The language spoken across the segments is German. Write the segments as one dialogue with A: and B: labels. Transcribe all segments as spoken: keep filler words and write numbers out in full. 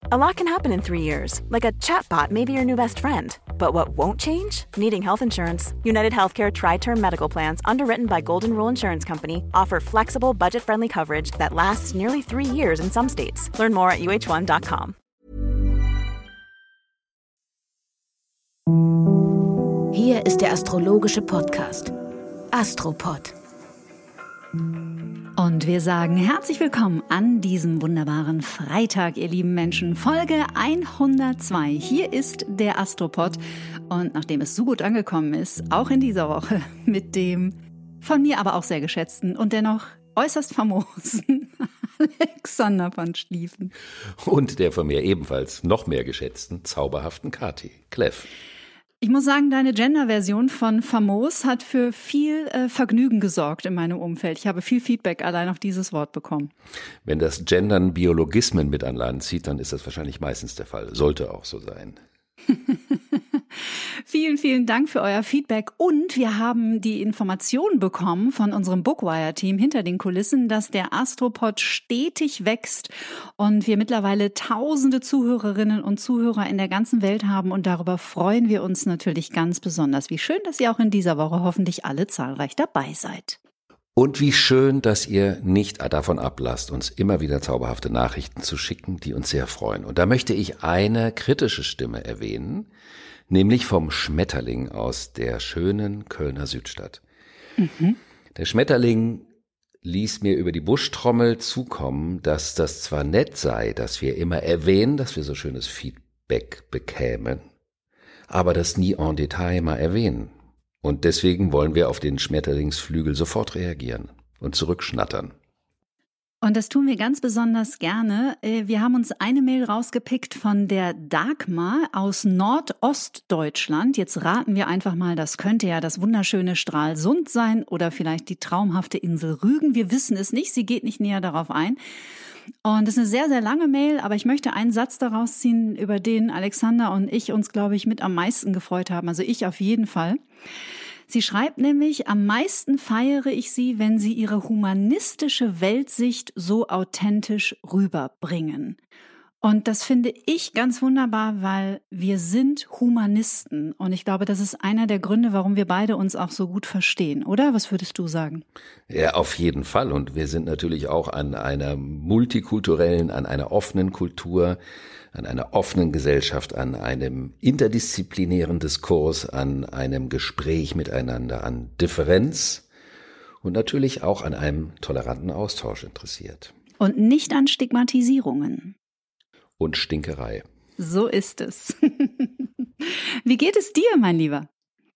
A: A lot can happen in three years, like a chatbot may be your new best friend. But what won't change? Needing health insurance. United Healthcare Tri-Term Medical Plans, underwritten by Golden Rule Insurance Company, offer flexible, budget-friendly coverage that lasts nearly three years in some states. Learn more at U H one dot com.
B: Hier ist der astrologische Podcast Astropod.
C: Und wir sagen herzlich willkommen an diesem wunderbaren Freitag, ihr lieben Menschen. Folge hundertzwei. Hier ist der Astropod. Und nachdem es so gut angekommen ist, auch in dieser Woche mit dem von mir aber auch sehr geschätzten und dennoch äußerst famosen Alexander von Schlieffen.
D: Und der von mir ebenfalls noch mehr geschätzten, zauberhaften Kati Kleff.
C: Ich muss sagen, deine Gender-Version von famos hat für viel äh, Vergnügen gesorgt in meinem Umfeld. Ich habe viel Feedback allein auf dieses Wort bekommen.
D: Wenn das Gendern Biologismen mit an Land zieht, dann ist das wahrscheinlich meistens der Fall. Sollte auch so sein.
C: Vielen, vielen Dank für euer Feedback. Und wir haben die Information bekommen von unserem Bookwire-Team hinter den Kulissen, dass der Astropod stetig wächst und wir mittlerweile tausende Zuhörerinnen und Zuhörer in der ganzen Welt haben. Und darüber freuen wir uns natürlich ganz besonders. Wie schön, dass ihr auch in dieser Woche hoffentlich alle zahlreich dabei seid.
D: Und wie schön, dass ihr nicht davon ablasst, uns immer wieder zauberhafte Nachrichten zu schicken, die uns sehr freuen. Und da möchte ich eine kritische Stimme erwähnen, nämlich vom Schmetterling aus der schönen Kölner Südstadt. Mhm. Der Schmetterling ließ mir über die Buschtrommel zukommen, dass das zwar nett sei, dass wir immer erwähnen, dass wir so schönes Feedback bekämen, aber das nie en Detail mal erwähnen. Und deswegen wollen wir auf den Schmetterlingsflügel sofort reagieren und zurückschnattern.
C: Und das tun wir ganz besonders gerne. Wir haben uns eine Mail rausgepickt von der Dagmar aus Nordostdeutschland. Jetzt raten wir einfach mal, das könnte ja das wunderschöne Stralsund sein oder vielleicht die traumhafte Insel Rügen. Wir wissen es nicht, sie geht nicht näher darauf ein. Und das ist eine sehr, sehr lange Mail, aber ich möchte einen Satz daraus ziehen, über den Alexander und ich uns, glaube ich, mit am meisten gefreut haben. Also ich auf jeden Fall. Sie schreibt nämlich, am meisten feiere ich sie, wenn sie ihre humanistische Weltsicht so authentisch rüberbringen. Und das finde ich ganz wunderbar, weil wir sind Humanisten. Und ich glaube, das ist einer der Gründe, warum wir beide uns auch so gut verstehen, oder? Was würdest du sagen?
D: Ja, auf jeden Fall. Und wir sind natürlich auch an einer multikulturellen, an einer offenen Kultur, an einer offenen Gesellschaft, an einem interdisziplinären Diskurs, an einem Gespräch miteinander, an Differenz und natürlich auch an einem toleranten Austausch interessiert.
C: Und nicht an Stigmatisierungen.
D: Und Stinkerei.
C: So ist es. Wie geht es dir, mein Lieber?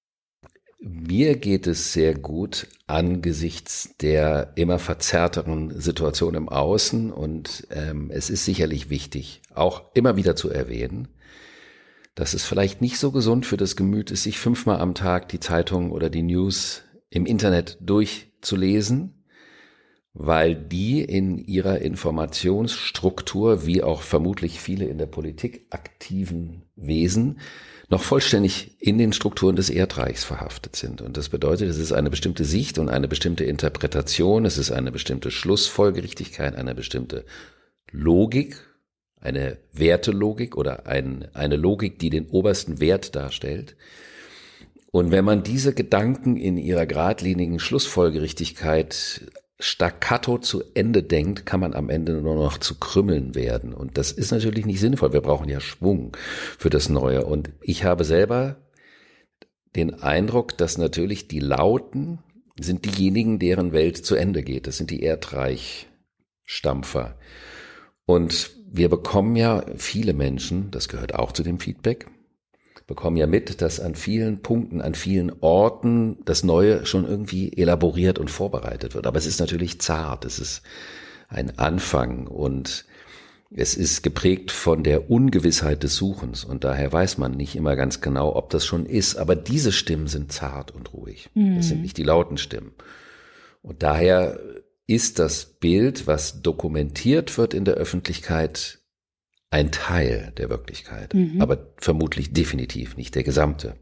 D: Mir geht es sehr gut angesichts der immer verzerrteren Situation im Außen und ähm, es ist sicherlich wichtig, auch immer wieder zu erwähnen, dass es vielleicht nicht so gesund für das Gemüt ist, sich fünfmal am Tag die Zeitung oder die News im Internet durchzulesen, weil die in ihrer Informationsstruktur, wie auch vermutlich viele in der Politik aktiven Wesen, noch vollständig in den Strukturen des Erdreichs verhaftet sind. Und das bedeutet, es ist eine bestimmte Sicht und eine bestimmte Interpretation, es ist eine bestimmte Schlussfolgerichtigkeit, eine bestimmte Logik, eine Wertelogik oder ein, eine Logik, die den obersten Wert darstellt. Und wenn man diese Gedanken in ihrer geradlinigen Schlussfolgerichtigkeit staccato zu Ende denkt, kann man am Ende nur noch zu Krümmeln werden. Und das ist natürlich nicht sinnvoll. Wir brauchen ja Schwung für das Neue. Und ich habe selber den Eindruck, dass natürlich die Lauten sind diejenigen, deren Welt zu Ende geht. Das sind die Erdreichstampfer. Und wir bekommen ja viele Menschen, das gehört auch zu dem Feedback, bekommen ja mit, dass an vielen Punkten, an vielen Orten das Neue schon irgendwie elaboriert und vorbereitet wird. Aber es ist natürlich zart, es ist ein Anfang und es ist geprägt von der Ungewissheit des Suchens und daher weiß man nicht immer ganz genau, ob das schon ist. Aber diese Stimmen sind zart und ruhig. Mhm. Das sind nicht die lauten Stimmen. Und daher ist das Bild, was dokumentiert wird in der Öffentlichkeit, ein Teil der Wirklichkeit, mhm. aber vermutlich definitiv nicht der gesamte.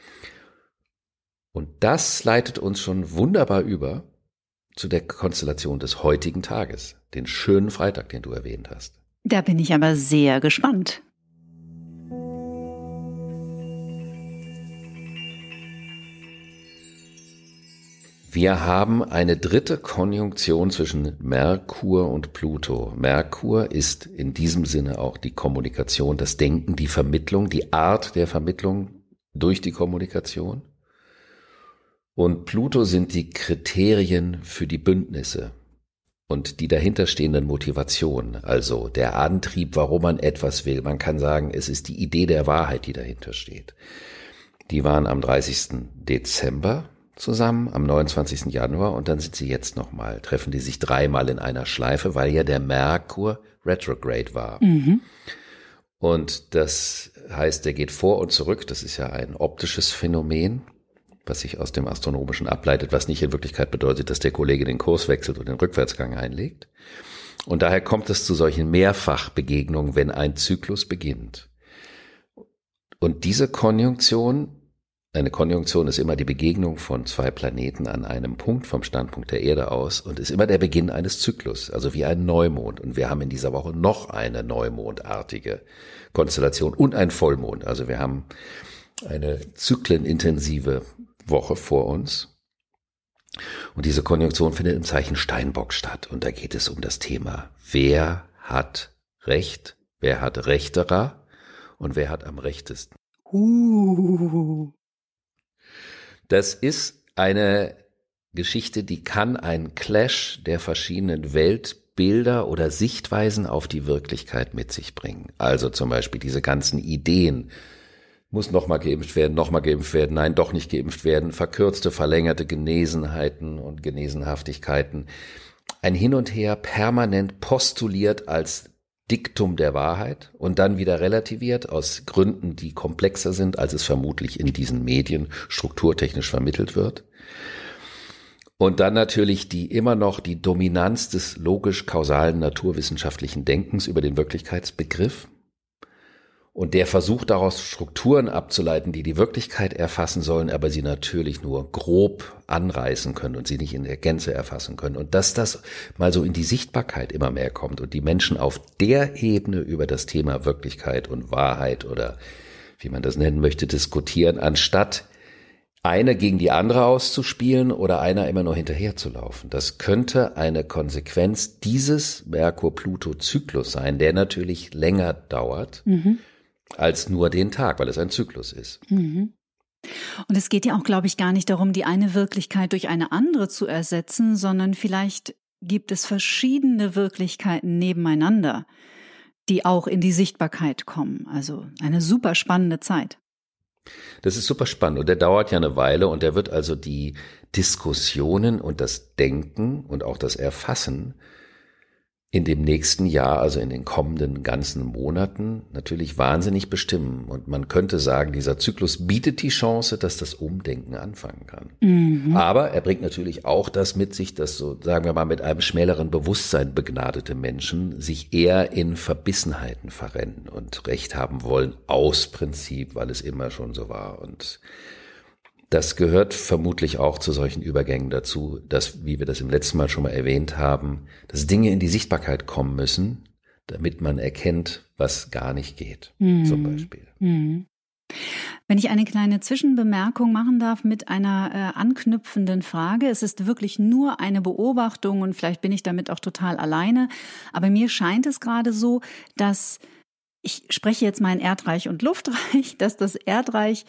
D: Und das leitet uns schon wunderbar über zu der Konstellation des heutigen Tages, den schönen Freitag, den du erwähnt hast.
C: Da bin ich aber sehr gespannt.
D: Wir haben eine dritte Konjunktion zwischen Merkur und Pluto. Merkur ist in diesem Sinne auch die Kommunikation, das Denken, die Vermittlung, die Art der Vermittlung durch die Kommunikation. Und Pluto sind die Kriterien für die Bündnisse und die dahinterstehenden Motivationen, also der Antrieb, warum man etwas will. Man kann sagen, es ist die Idee der Wahrheit, die dahinter steht. Die waren am dreißigsten Dezember zusammen, am neunundzwanzigsten Januar, und dann sind sie jetzt nochmal, treffen die sich dreimal in einer Schleife, weil ja der Merkur retrograde war. Mhm. Und das heißt, der geht vor und zurück. Das ist ja ein optisches Phänomen, was sich aus dem Astronomischen ableitet, was nicht in Wirklichkeit bedeutet, dass der Kollege den Kurs wechselt und den Rückwärtsgang einlegt. Und daher kommt es zu solchen Mehrfachbegegnungen, wenn ein Zyklus beginnt. Und diese Konjunktion, eine Konjunktion ist immer die Begegnung von zwei Planeten an einem Punkt vom Standpunkt der Erde aus und ist immer der Beginn eines Zyklus, also wie ein Neumond. Und wir haben in dieser Woche noch eine neumondartige Konstellation und ein Vollmond. Also wir haben eine zyklenintensive Woche vor uns. Und diese Konjunktion findet im Zeichen Steinbock statt. Und da geht es um das Thema, wer hat Recht, wer hat Rechterer und wer hat am rechtesten. Uh. Das ist eine Geschichte, die kann einen Clash der verschiedenen Weltbilder oder Sichtweisen auf die Wirklichkeit mit sich bringen. Also zum Beispiel diese ganzen Ideen, muss nochmal geimpft werden, nochmal geimpft werden, nein, doch nicht geimpft werden, verkürzte, verlängerte Genesenheiten und Genesenhaftigkeiten. Ein Hin und Her permanent postuliert als Diktum der Wahrheit und dann wieder relativiert aus Gründen, die komplexer sind, als es vermutlich in diesen Medien strukturtechnisch vermittelt wird. Und dann natürlich die immer noch die Dominanz des logisch-kausalen naturwissenschaftlichen Denkens über den Wirklichkeitsbegriff. Und der versucht daraus Strukturen abzuleiten, die die Wirklichkeit erfassen sollen, aber sie natürlich nur grob anreißen können und sie nicht in der Gänze erfassen können. Und dass das mal so in die Sichtbarkeit immer mehr kommt und die Menschen auf der Ebene über das Thema Wirklichkeit und Wahrheit oder wie man das nennen möchte, diskutieren, anstatt eine gegen die andere auszuspielen oder einer immer nur hinterherzulaufen. Das könnte eine Konsequenz dieses Merkur-Pluto-Zyklus sein, der natürlich länger dauert. Mhm. als nur den Tag, weil es ein Zyklus ist.
C: Mhm. Und es geht ja auch, glaube ich, gar nicht darum, die eine Wirklichkeit durch eine andere zu ersetzen, sondern vielleicht gibt es verschiedene Wirklichkeiten nebeneinander, die auch in die Sichtbarkeit kommen. Also eine super spannende Zeit.
D: Das ist super spannend und der dauert ja eine Weile und der wird also die Diskussionen und das Denken und auch das Erfassen in dem nächsten Jahr, also in den kommenden ganzen Monaten, natürlich wahnsinnig bestimmen. Und man könnte sagen, dieser Zyklus bietet die Chance, dass das Umdenken anfangen kann. Mhm. Aber er bringt natürlich auch das mit sich, dass so, sagen wir mal, mit einem schmäleren Bewusstsein begnadete Menschen sich eher in Verbissenheiten verrennen und Recht haben wollen aus Prinzip, weil es immer schon so war. Und das gehört vermutlich auch zu solchen Übergängen dazu, dass, wie wir das im letzten Mal schon mal erwähnt haben, dass Dinge in die Sichtbarkeit kommen müssen, damit man erkennt, was gar nicht geht, mhm. zum Beispiel.
C: Mhm. Wenn ich eine kleine Zwischenbemerkung machen darf mit einer äh, anknüpfenden Frage. Es ist wirklich nur eine Beobachtung und vielleicht bin ich damit auch total alleine, aber mir scheint es gerade so, dass, ich spreche jetzt mal in Erdreich und Luftreich, dass das Erdreich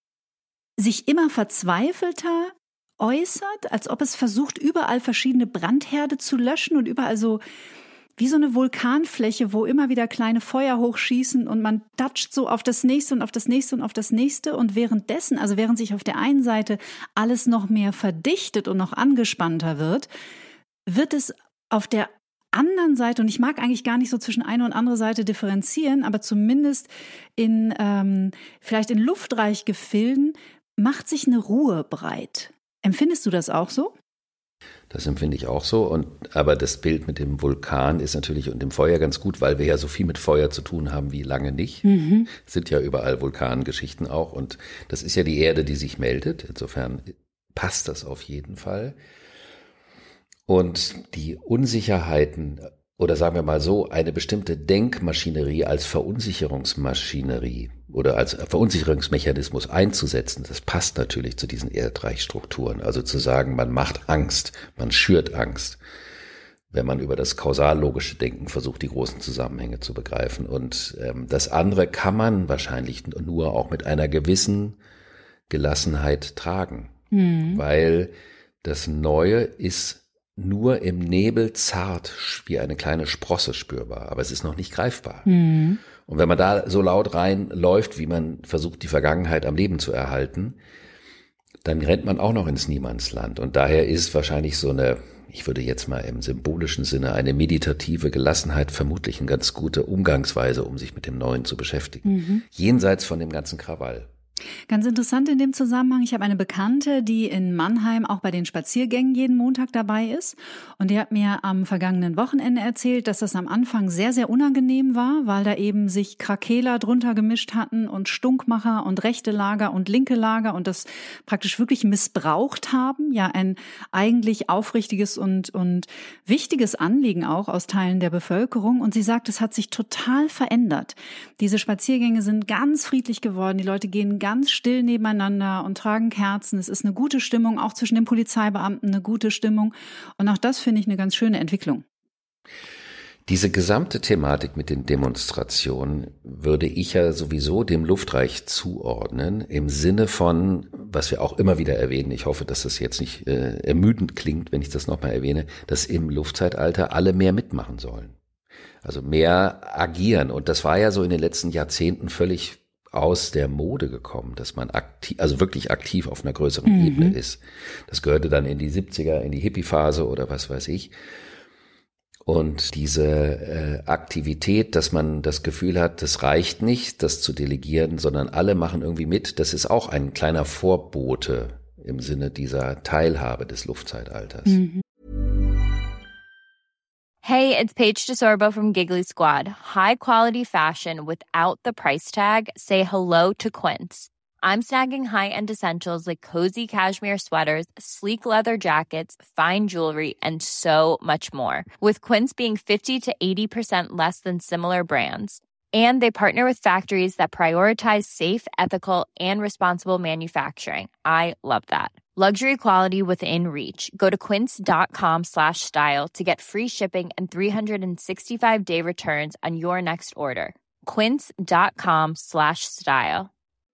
C: sich immer verzweifelter äußert, als ob es versucht, überall verschiedene Brandherde zu löschen und überall so wie so eine Vulkanfläche, wo immer wieder kleine Feuer hochschießen und man toucht so auf das nächste und auf das nächste und auf das nächste und währenddessen, also während sich auf der einen Seite alles noch mehr verdichtet und noch angespannter wird, wird es auf der anderen Seite, und ich mag eigentlich gar nicht so zwischen eine und andere Seite differenzieren, aber zumindest in ähm, vielleicht in Luftreichgefilden macht sich eine Ruhe breit. Empfindest du das auch so?
D: Das empfinde ich auch so. Und aber das Bild mit dem Vulkan ist natürlich und dem Feuer ganz gut, weil wir ja so viel mit Feuer zu tun haben wie lange nicht. Mhm. Es sind ja überall Vulkangeschichten auch. Und das ist ja die Erde, die sich meldet. Insofern passt das auf jeden Fall. Und die Unsicherheiten oder sagen wir mal so, eine bestimmte Denkmaschinerie als Verunsicherungsmaschinerie oder als Verunsicherungsmechanismus einzusetzen, das passt natürlich zu diesen Erdreichstrukturen. Also zu sagen, man macht Angst, man schürt Angst, wenn man über das kausal-logische Denken versucht, die großen Zusammenhänge zu begreifen. Und ähm, das andere kann man wahrscheinlich nur auch mit einer gewissen Gelassenheit tragen, mhm. weil das Neue ist nur im Nebel zart wie eine kleine Sprosse spürbar, aber es ist noch nicht greifbar. Mhm. Und wenn man da so laut reinläuft, wie man versucht, die Vergangenheit am Leben zu erhalten, dann rennt man auch noch ins Niemandsland. Und daher ist wahrscheinlich so eine, ich würde jetzt mal im symbolischen Sinne, eine meditative Gelassenheit vermutlich eine ganz gute Umgangsweise, um sich mit dem Neuen zu beschäftigen. Mhm. Jenseits von dem ganzen Krawall.
C: Ganz interessant in dem Zusammenhang, ich habe eine Bekannte, die in Mannheim auch bei den Spaziergängen jeden Montag dabei ist, und die hat mir am vergangenen Wochenende erzählt, dass das am Anfang sehr, sehr unangenehm war, weil da eben sich Krakeler drunter gemischt hatten und Stunkmacher und rechte Lager und linke Lager und das praktisch wirklich missbraucht haben, ja ein eigentlich aufrichtiges und, und wichtiges Anliegen auch aus Teilen der Bevölkerung, und sie sagt, es hat sich total verändert. Diese Spaziergänge sind ganz friedlich geworden, die Leute gehen ganz still nebeneinander und tragen Kerzen. Es ist eine gute Stimmung, auch zwischen den Polizeibeamten eine gute Stimmung. Und auch das finde ich eine ganz schöne Entwicklung.
D: Diese gesamte Thematik mit den Demonstrationen würde ich ja sowieso dem Luftreich zuordnen, im Sinne von, was wir auch immer wieder erwähnen, ich hoffe, dass das jetzt nicht äh, ermüdend klingt, wenn ich das nochmal erwähne, dass im Luftzeitalter alle mehr mitmachen sollen. Also mehr agieren. Und das war ja so in den letzten Jahrzehnten völlig aus der Mode gekommen, dass man aktiv, also wirklich aktiv auf einer größeren mhm. Ebene ist. Das gehörte dann in die siebziger, in die Hippie-Phase oder was weiß ich. Und diese äh, Aktivität, dass man das Gefühl hat, das reicht nicht, das zu delegieren, sondern alle machen irgendwie mit, das ist auch ein kleiner Vorbote im Sinne dieser Teilhabe des Luftzeitalters. Mhm.
E: Hey, it's Paige DeSorbo from Giggly Squad. High quality fashion without the price tag. Say hello to Quince. I'm snagging high-end essentials like cozy cashmere sweaters, sleek leather jackets, fine jewelry, and so much more. With Quince being fifty to eighty percent less than similar brands. And they partner with factories that prioritize safe, ethical, and responsible manufacturing. I love that. Luxury quality within reach. Go to quince.com slash style to get free shipping and three sixty-five day returns on your next order. Quince.com slash style.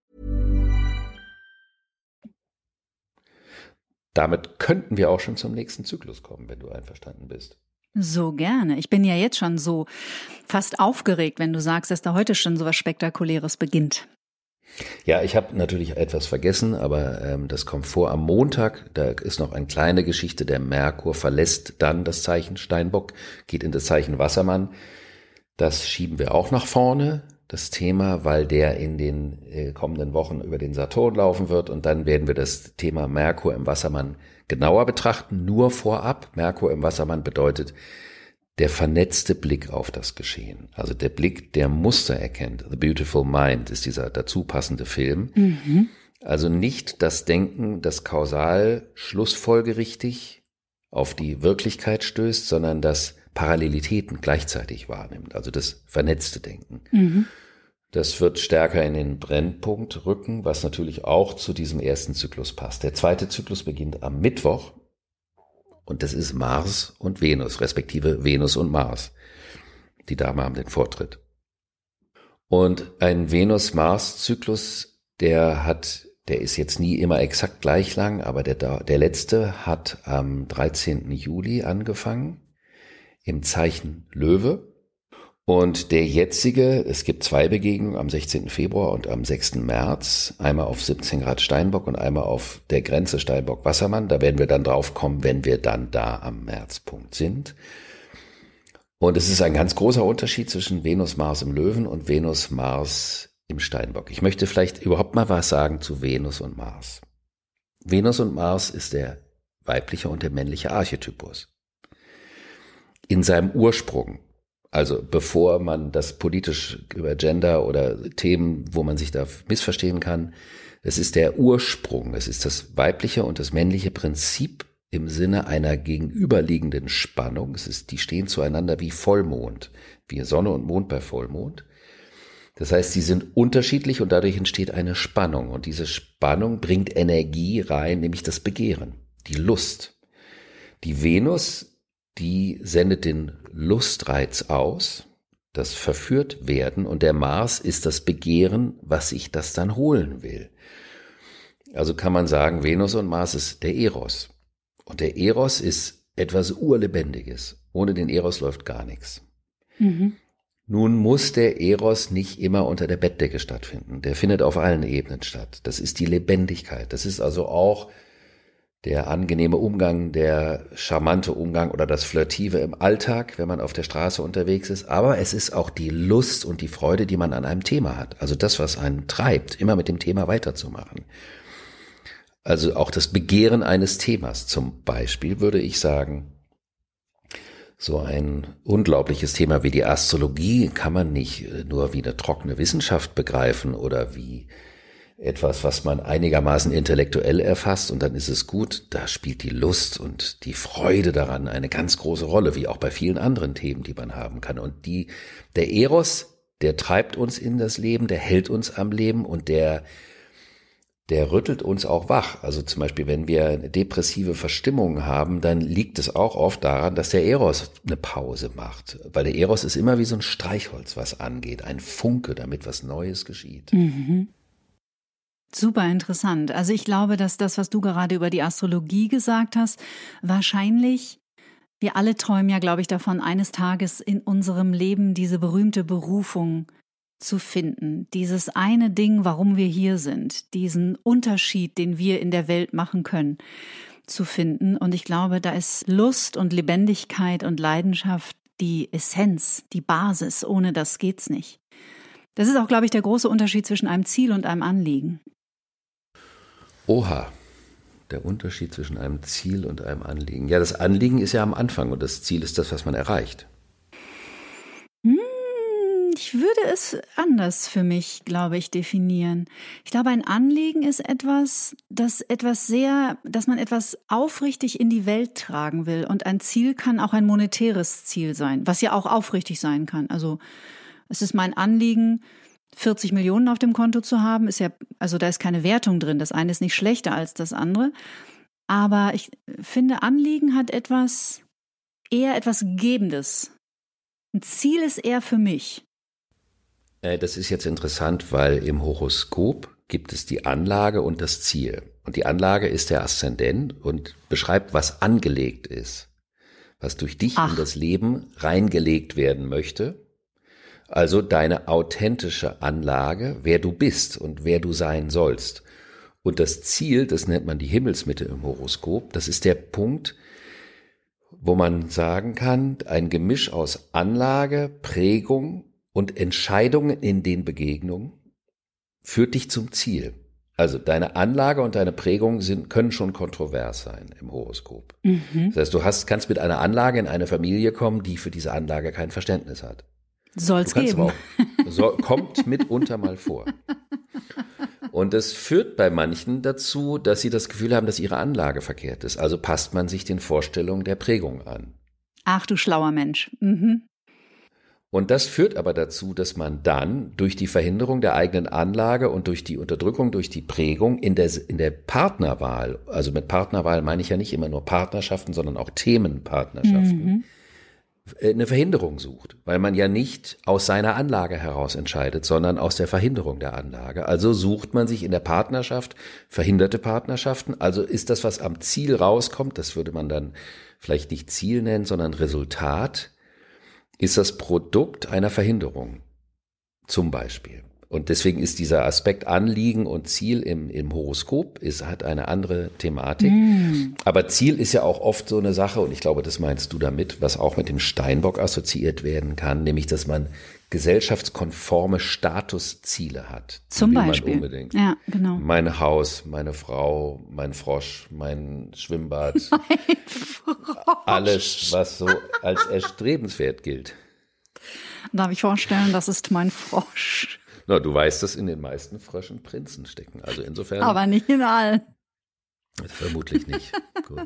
D: Damit könnten wir auch schon zum nächsten Zyklus kommen, wenn du einverstanden bist.
C: So gerne. Ich bin ja jetzt schon so fast aufgeregt, wenn du sagst, dass da heute schon so was Spektakuläres beginnt.
D: Ja, ich habe natürlich etwas vergessen, aber ähm, das kommt vor am Montag. Da ist noch eine kleine Geschichte. Der Merkur verlässt dann das Zeichen Steinbock, geht in das Zeichen Wassermann. Das schieben wir auch nach vorne, das Thema, weil der in den äh, kommenden Wochen über den Saturn laufen wird. Und dann werden wir das Thema Merkur im Wassermann genauer betrachten, nur vorab. Merkur im Wassermann bedeutet der vernetzte Blick auf das Geschehen. Also der Blick, der Muster erkennt. The Beautiful Mind ist dieser dazu passende Film. Mhm. Also nicht das Denken, das kausal schlussfolgerichtig auf die Wirklichkeit stößt, sondern das Parallelitäten gleichzeitig wahrnimmt. Also das vernetzte Denken. Mhm. Das wird stärker in den Brennpunkt rücken, was natürlich auch zu diesem ersten Zyklus passt. Der zweite Zyklus beginnt am Mittwoch und das ist Mars und Venus, respektive Venus und Mars. Die Damen haben den Vortritt. Und ein Venus-Mars-Zyklus, der hat, der ist jetzt nie immer exakt gleich lang, aber der, der letzte hat am dreizehnten Juli angefangen im Zeichen Löwe. Und der jetzige, es gibt zwei Begegnungen am sechzehnten Februar und am sechsten März, einmal auf siebzehn Grad Steinbock und einmal auf der Grenze Steinbock-Wassermann. Da werden wir dann drauf kommen, wenn wir dann da am Märzpunkt sind. Und es ist ein ganz großer Unterschied zwischen Venus-Mars im Löwen und Venus-Mars im Steinbock. Ich möchte vielleicht überhaupt mal was sagen zu Venus und Mars. Venus und Mars ist der weibliche und der männliche Archetypus. In seinem Ursprung. Also bevor man das politisch über Gender oder Themen, wo man sich da missverstehen kann, es ist der Ursprung, es ist das weibliche und das männliche Prinzip im Sinne einer gegenüberliegenden Spannung. Es ist, die stehen zueinander wie Vollmond, wie Sonne und Mond bei Vollmond. Das heißt, sie sind unterschiedlich und dadurch entsteht eine Spannung. Und diese Spannung bringt Energie rein, nämlich das Begehren, die Lust. Die Venus, die sendet den Lustreiz aus, das verführt werden, und der Mars ist das Begehren, was sich das dann holen will. Also kann man sagen, Venus und Mars ist der Eros. Und der Eros ist etwas Urlebendiges. Ohne den Eros läuft gar nichts. Mhm. Nun muss der Eros nicht immer unter der Bettdecke stattfinden. Der findet auf allen Ebenen statt. Das ist die Lebendigkeit. Das ist also auch der angenehme Umgang, der charmante Umgang oder das Flirtive im Alltag, wenn man auf der Straße unterwegs ist. Aber es ist auch die Lust und die Freude, die man an einem Thema hat. Also das, was einen treibt, immer mit dem Thema weiterzumachen. Also auch das Begehren eines Themas. Zum Beispiel würde ich sagen, so ein unglaubliches Thema wie die Astrologie kann man nicht nur wie eine trockene Wissenschaft begreifen oder wie etwas, was man einigermaßen intellektuell erfasst und dann ist es gut. Da spielt die Lust und die Freude daran eine ganz große Rolle, wie auch bei vielen anderen Themen, die man haben kann. Und die, der Eros, der treibt uns in das Leben, der hält uns am Leben und der der rüttelt uns auch wach. Also zum Beispiel, wenn wir eine depressive Verstimmung haben, dann liegt es auch oft daran, dass der Eros eine Pause macht. Weil der Eros ist immer wie so ein Streichholz, was angeht, ein Funke, damit was Neues geschieht.
C: Mhm. Super interessant. Also ich glaube, dass das, was du gerade über die Astrologie gesagt hast, wahrscheinlich, wir alle träumen ja, glaube ich, davon, eines Tages in unserem Leben diese berühmte Berufung zu finden, dieses eine Ding, warum wir hier sind, diesen Unterschied, den wir in der Welt machen können, zu finden. Und ich glaube, da ist Lust und Lebendigkeit und Leidenschaft die Essenz, die Basis. Ohne das geht's nicht. Das ist auch, glaube ich, der große Unterschied zwischen einem Ziel und einem Anliegen.
D: Oha, der Unterschied zwischen einem Ziel und einem Anliegen. Ja, das Anliegen ist ja am Anfang und das Ziel ist das, was man erreicht.
C: Hm. Ich würde es anders für mich, glaube ich, definieren. Ich glaube, ein Anliegen ist etwas, das etwas sehr, dass man etwas aufrichtig in die Welt tragen will. Und ein Ziel kann auch ein monetäres Ziel sein, was ja auch aufrichtig sein kann. Also es ist mein Anliegen, vierzig Millionen auf dem Konto zu haben. Ist ja, also da ist keine Wertung drin. Das eine ist nicht schlechter als das andere. Aber ich finde, Anliegen hat etwas, eher etwas Gebendes. Ein Ziel ist eher für mich.
D: Das ist jetzt interessant, weil im Horoskop gibt es die Anlage und das Ziel. Und die Anlage ist der Aszendent und beschreibt, was angelegt ist, was durch dich Ach. in das Leben reingelegt werden möchte. Also deine authentische Anlage, wer du bist und wer du sein sollst. Und das Ziel, das nennt man die Himmelsmitte im Horoskop, das ist der Punkt, wo man sagen kann, ein Gemisch aus Anlage, Prägung und Entscheidungen in den Begegnungen führt dich zum Ziel. Also deine Anlage und deine Prägung sind, können schon kontrovers sein im Horoskop. Mhm. Das heißt, du hast, kannst mit einer Anlage in eine Familie kommen, die für diese Anlage kein Verständnis hat.
C: Soll's geben.
D: Auch, so, kommt mitunter mal vor. Und das führt bei manchen dazu, dass sie das Gefühl haben, dass ihre Anlage verkehrt ist. Also passt man sich den Vorstellungen der Prägung an.
C: Ach du schlauer Mensch. Mhm.
D: Und das führt aber dazu, dass man dann durch die Verhinderung der eigenen Anlage und durch die Unterdrückung, durch die Prägung in der, in der Partnerwahl, also mit Partnerwahl meine ich ja nicht immer nur Partnerschaften, sondern auch Themenpartnerschaften, mhm. eine Verhinderung sucht, weil man ja nicht aus seiner Anlage heraus entscheidet, sondern aus der Verhinderung der Anlage. Also sucht man sich in der Partnerschaft verhinderte Partnerschaften. Also ist das, was am Ziel rauskommt, das würde man dann vielleicht nicht Ziel nennen, sondern Resultat, ist das Produkt einer Verhinderung, zum Beispiel. Und deswegen ist dieser Aspekt Anliegen und Ziel im, im Horoskop, ist, hat eine andere Thematik. Mm. Aber Ziel ist ja auch oft so eine Sache, und ich glaube, das meinst du damit, was auch mit dem Steinbock assoziiert werden kann, nämlich, dass man gesellschaftskonforme Statusziele hat.
C: Zum Beispiel.
D: Unbedingt.
C: Ja, genau.
D: Mein Haus, meine Frau, mein Frosch, mein Schwimmbad.
C: Mein Frosch.
D: Alles, was so als erstrebenswert gilt.
C: Darf ich vorstellen, das ist mein Frosch.
D: Na, du weißt, dass in den meisten Fröschen Prinzen stecken. Also insofern.
C: Aber nicht in allen.
D: Vermutlich nicht. Gut.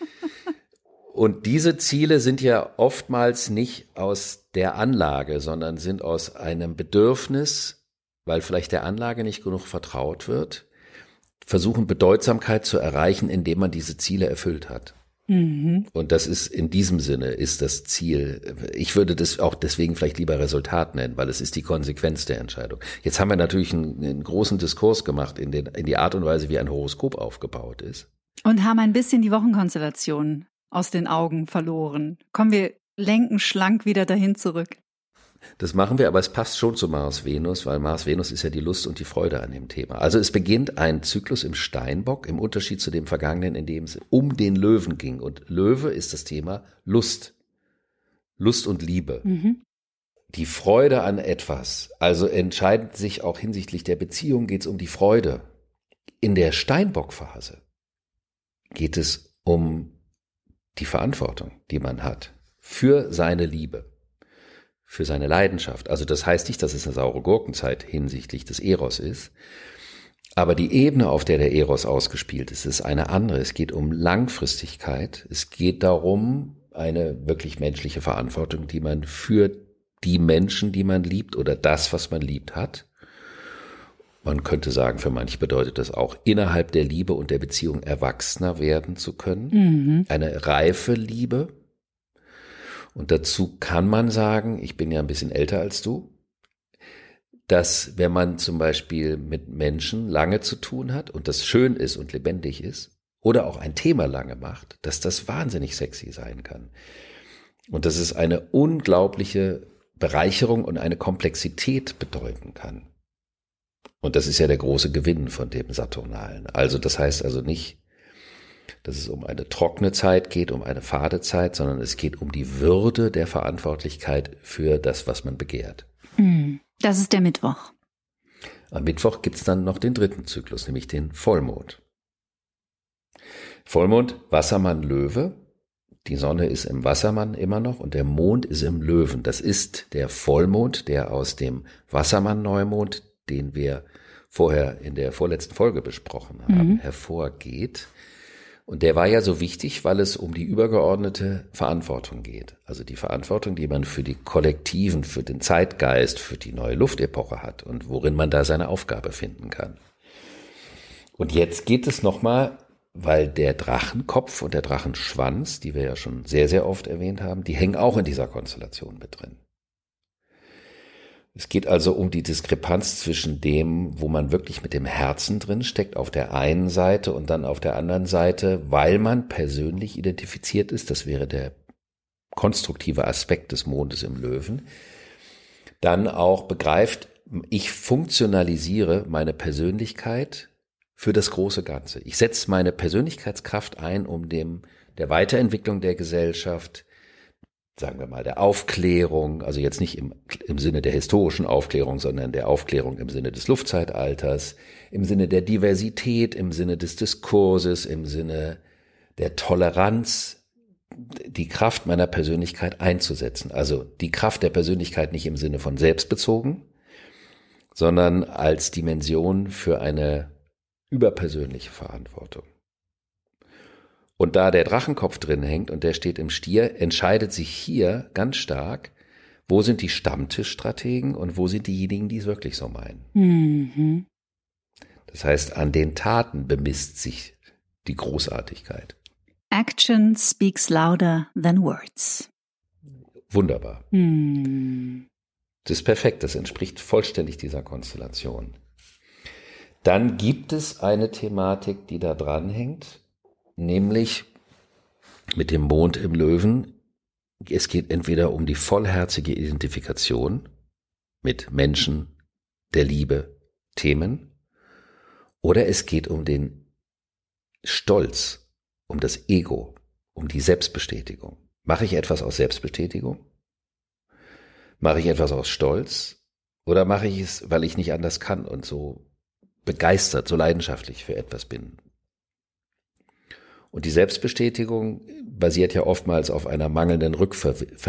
D: Und diese Ziele sind ja oftmals nicht aus der Anlage, sondern sind aus einem Bedürfnis, weil vielleicht der Anlage nicht genug vertraut wird, versuchen Bedeutsamkeit zu erreichen, indem man diese Ziele erfüllt hat. Mhm. Und das ist in diesem Sinne ist das Ziel. Ich würde das auch deswegen vielleicht lieber Resultat nennen, weil es ist die Konsequenz der Entscheidung. Jetzt haben wir natürlich einen, einen großen Diskurs gemacht in, den, in die Art und Weise, wie ein Horoskop aufgebaut ist.
C: Und haben ein bisschen die Wochenkonstellation aus den Augen verloren. Kommen wir lenken schlank wieder dahin zurück.
D: Das machen wir, aber es passt schon zu Mars-Venus, weil Mars-Venus ist ja die Lust und die Freude an dem Thema. Also es beginnt ein Zyklus im Steinbock, im Unterschied zu dem Vergangenen, in dem es um den Löwen ging. Und Löwe ist das Thema Lust. Lust und Liebe. Mhm. Die Freude an etwas. Also entscheidend sich auch hinsichtlich der Beziehung geht es um die Freude. In der Steinbock-Phase geht es um die Verantwortung, die man hat für seine Liebe. Für seine Leidenschaft. Also das heißt nicht, dass es eine saure Gurkenzeit hinsichtlich des Eros ist, aber die Ebene, auf der der Eros ausgespielt ist, ist eine andere. Es geht um Langfristigkeit. Es geht darum, eine wirklich menschliche Verantwortung, die man für die Menschen, die man liebt oder das, was man liebt, hat. Man könnte sagen, für manche bedeutet das auch, innerhalb der Liebe und der Beziehung erwachsener werden zu können. Mhm. Eine reife Liebe. Und dazu kann man sagen, ich bin ja ein bisschen älter als du, dass wenn man zum Beispiel mit Menschen lange zu tun hat und das schön ist und lebendig ist oder auch ein Thema lange macht, dass das wahnsinnig sexy sein kann. Und dass es eine unglaubliche Bereicherung und eine Komplexität bedeuten kann. Und das ist ja der große Gewinn von dem Saturnalen. Also das heißt also nicht, dass es um eine trockene Zeit geht, um eine fade Zeit, sondern es geht um die Würde der Verantwortlichkeit für das, was man begehrt.
C: Das ist der Mittwoch.
D: Am Mittwoch gibt es dann noch den dritten Zyklus, nämlich den Vollmond. Vollmond, Wassermann, Löwe. Die Sonne ist im Wassermann immer noch und der Mond ist im Löwen. Das ist der Vollmond, der aus dem Wassermann-Neumond, den wir vorher in der vorletzten Folge besprochen haben, mhm. hervorgeht. Und der war ja so wichtig, weil es um die übergeordnete Verantwortung geht. Also die Verantwortung, die man für die Kollektiven, für den Zeitgeist, für die neue Luftepoche hat und worin man da seine Aufgabe finden kann. Und jetzt geht es nochmal, weil der Drachenkopf und der Drachenschwanz, die wir ja schon sehr, sehr oft erwähnt haben, die hängen auch in dieser Konstellation mit drin. Es geht also um die Diskrepanz zwischen dem, wo man wirklich mit dem Herzen drin steckt, auf der einen Seite und dann auf der anderen Seite, weil man persönlich identifiziert ist, das wäre der konstruktive Aspekt des Mondes im Löwen, dann auch begreift, ich funktionalisiere meine Persönlichkeit für das große Ganze. Ich setze meine Persönlichkeitskraft ein, um dem der Weiterentwicklung der Gesellschaft, sagen wir mal, der Aufklärung, also jetzt nicht im, im Sinne der historischen Aufklärung, sondern der Aufklärung im Sinne des Luftzeitalters, im Sinne der Diversität, im Sinne des Diskurses, im Sinne der Toleranz, die Kraft meiner Persönlichkeit einzusetzen. Also die Kraft der Persönlichkeit nicht im Sinne von selbstbezogen, sondern als Dimension für eine überpersönliche Verantwortung. Und da der Drachenkopf drin hängt und der steht im Stier, entscheidet sich hier ganz stark, wo sind die Stammtischstrategen und wo sind diejenigen, die es wirklich so meinen. Mhm. Das heißt, an den Taten bemisst sich die Großartigkeit.
C: Action speaks louder than words.
D: Wunderbar.
C: Mhm.
D: Das ist perfekt, das entspricht vollständig dieser Konstellation. Dann gibt es eine Thematik, die da dran hängt, nämlich mit dem Mond im Löwen. Es geht entweder um die vollherzige Identifikation mit Menschen, der Liebe, Themen, oder es geht um den Stolz, um das Ego, um die Selbstbestätigung. Mache ich etwas aus Selbstbestätigung? Mache ich etwas aus Stolz? Oder mache ich es, weil ich nicht anders kann und so begeistert, so leidenschaftlich für etwas bin? Und die Selbstbestätigung basiert ja oftmals auf einer mangelnden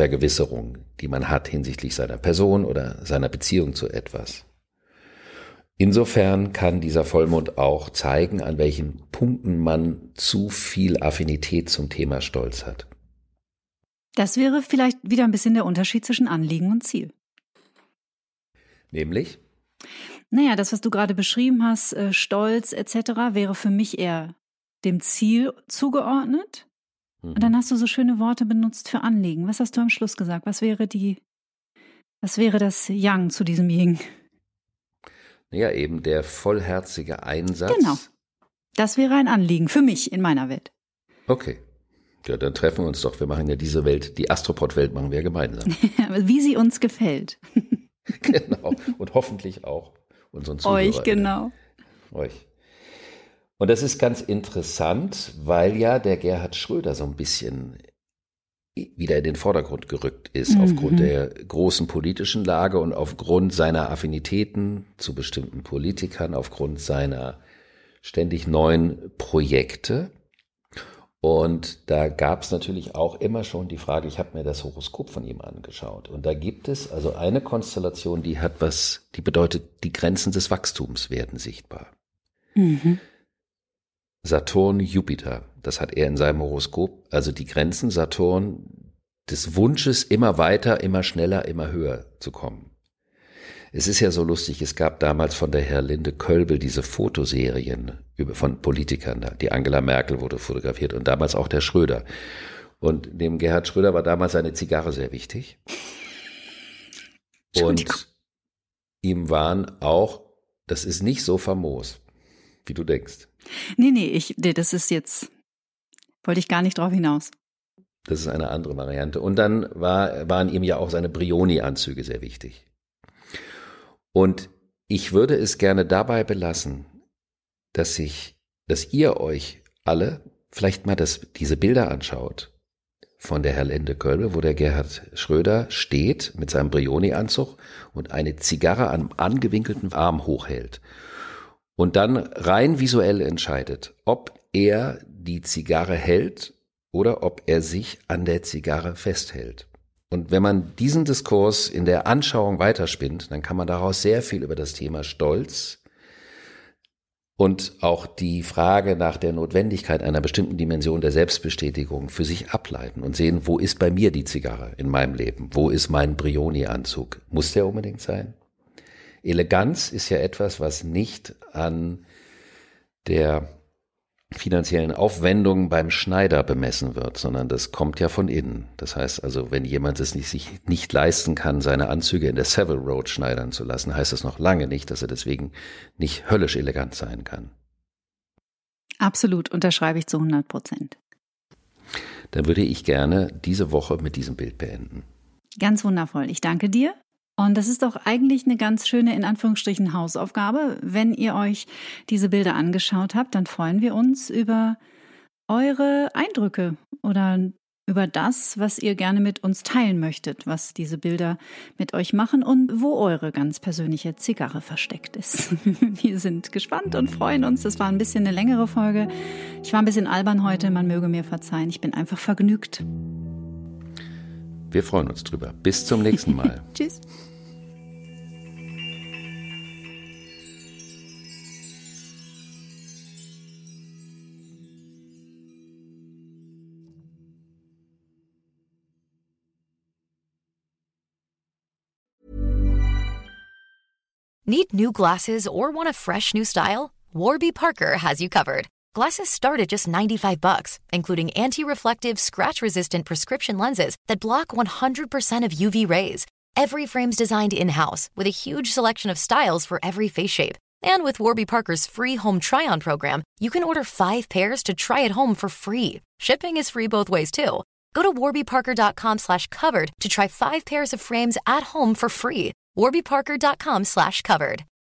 D: Rückvergewisserung, die man hat hinsichtlich seiner Person oder seiner Beziehung zu etwas. insofern kann dieser Vollmond auch zeigen, an welchen Punkten man zu viel Affinität zum Thema Stolz hat.
C: Das wäre vielleicht wieder ein bisschen der Unterschied zwischen Anliegen und Ziel.
D: Nämlich?
C: Naja, das, was du gerade beschrieben hast, äh, Stolz et cetera, wäre für mich eher dem Ziel zugeordnet. Mhm. Und dann hast du so schöne Worte benutzt für Anliegen. Was hast du am Schluss gesagt? Was wäre die, was wäre das Yang zu diesem Yin?
D: Ja, eben der vollherzige Einsatz.
C: Genau. Das wäre ein Anliegen für mich in meiner Welt.
D: Okay. Ja, dann treffen wir uns doch. Wir machen ja diese Welt, die Astropod-Welt machen wir gemeinsam.
C: Wie sie uns gefällt.
D: Genau. Und hoffentlich auch unseren Zuhörern.
C: Euch, genau.
D: Euch. Und das ist ganz interessant, weil ja der Gerhard Schröder so ein bisschen wieder in den Vordergrund gerückt ist, mhm. aufgrund der großen politischen Lage und aufgrund seiner Affinitäten zu bestimmten Politikern, aufgrund seiner ständig neuen Projekte. Und da gab es natürlich auch immer schon die Frage, ich habe mir das Horoskop von ihm angeschaut. Und da gibt es also eine Konstellation, die hat was, die bedeutet, die Grenzen des Wachstums werden sichtbar. Mhm. Saturn, Jupiter, das hat er in seinem Horoskop, also die Grenzen Saturn des Wunsches, immer weiter, immer schneller, immer höher zu kommen. Es ist ja so lustig, es gab damals von der Herlinde Kölbel diese Fotoserien von Politikern, die Angela Merkel wurde fotografiert und damals auch der Schröder. Und dem Gerhard Schröder war damals seine Zigarre sehr wichtig. Und ihm waren auch, das ist nicht so famos, wie du denkst.
C: Nee, nee, ich, nee, das ist jetzt, wollte ich gar nicht drauf hinaus.
D: Das ist eine andere Variante. Und dann war, waren ihm ja auch seine Brioni-Anzüge sehr wichtig. Und ich würde es gerne dabei belassen, dass ich, dass ihr euch alle vielleicht mal das, diese Bilder anschaut von der Herlinde Kölbel, wo der Gerhard Schröder steht mit seinem Brioni-Anzug und eine Zigarre am angewinkelten Arm hochhält. Und dann rein visuell entscheidet, ob er die Zigarre hält oder ob er sich an der Zigarre festhält. Und wenn man diesen Diskurs in der Anschauung weiterspinnt, dann kann man daraus sehr viel über das Thema Stolz und auch die Frage nach der Notwendigkeit einer bestimmten Dimension der Selbstbestätigung für sich ableiten und sehen, wo ist bei mir die Zigarre in meinem Leben? Wo ist mein Brioni-Anzug? Muss der unbedingt sein? Eleganz ist ja etwas, was nicht an der finanziellen Aufwendungen beim Schneider bemessen wird, sondern das kommt ja von innen. Das heißt also, wenn jemand es nicht, sich nicht leisten kann, seine Anzüge in der Savile Road schneidern zu lassen, heißt das noch lange nicht, dass er deswegen nicht höllisch elegant sein kann.
C: Absolut, unterschreibe ich zu hundert Prozent.
D: Dann würde ich gerne diese Woche mit diesem Bild beenden.
C: Ganz wundervoll. Ich danke dir. Und das ist doch eigentlich eine ganz schöne, in Anführungsstrichen, Hausaufgabe. Wenn ihr euch diese Bilder angeschaut habt, dann freuen wir uns über eure Eindrücke oder über das, was ihr gerne mit uns teilen möchtet, was diese Bilder mit euch machen und wo eure ganz persönliche Zigarre versteckt ist. Wir sind gespannt und freuen uns. Das war ein bisschen eine längere Folge. Ich war ein bisschen albern heute, man möge mir verzeihen. Ich bin einfach vergnügt.
D: Wir freuen uns drüber. Bis zum nächsten Mal.
C: Tschüss.
F: Need new glasses or want a fresh new style? Warby Parker has you covered. Glasses start at just ninety-five bucks, including anti-reflective, scratch-resistant prescription lenses that block one hundred percent of U V rays. Every frame's designed in-house with a huge selection of styles for every face shape. And with Warby Parker's free home try-on program, you can order five pairs to try at home for free. Shipping is free both ways, too. Go to warbyparker.com slash covered to try five pairs of frames at home for free. warbyparker.com slash covered.